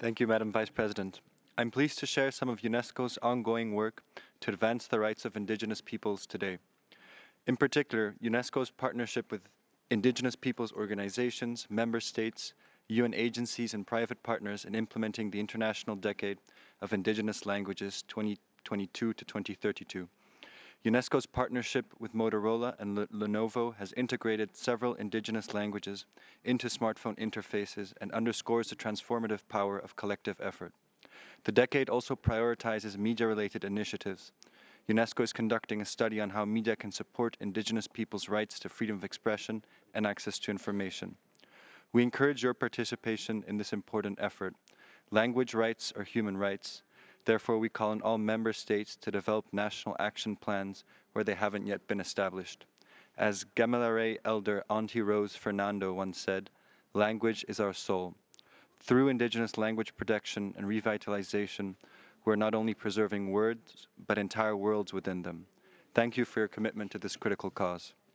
Thank you, Madam Vice President. I'm pleased to share some of UNESCO's ongoing work to advance the rights of Indigenous peoples today. In particular, UNESCO's partnership with Indigenous peoples organizations, member states, UN agencies, and private partners in implementing the International Decade of Indigenous Languages 2022 to 2032. UNESCO's partnership with Motorola and Lenovo has integrated several indigenous languages into smartphone interfaces and underscores the transformative power of collective effort. The decade also prioritizes media-related initiatives. UNESCO is conducting a study on how media can support indigenous peoples' rights to freedom of expression and access to information. We encourage your participation in this important effort. Language rights are human rights. Therefore, we call on all member states to develop national action plans where they haven't yet been established. As Gamilaraay elder Auntie Rose Fernando once said, language is our soul. Through Indigenous language protection and revitalization, we're not only preserving words, but entire worlds within them. Thank you for your commitment to this critical cause.